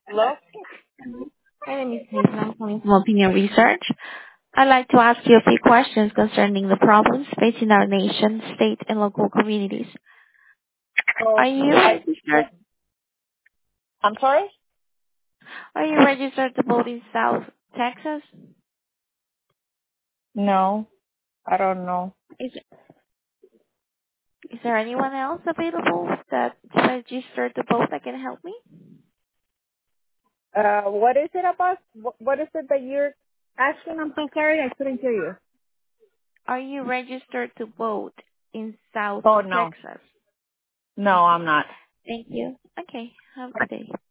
Hello? My name is Nathan. I'm calling from Opinion Research. I'd like to ask you a few questions concerning the problems facing our nation, state, and local communities. Are you Okay. registered? I'm sorry? Are you registered to vote in South Texas? No, I don't know. Is is there anyone else available that's registered to vote that can help me? What is it about? What is it that you're asking? I'm so sorry, I couldn't hear you. Are you registered to vote in South Oh, no. Texas? No, Okay. I'm not. Thank you. Okay. Have a good day.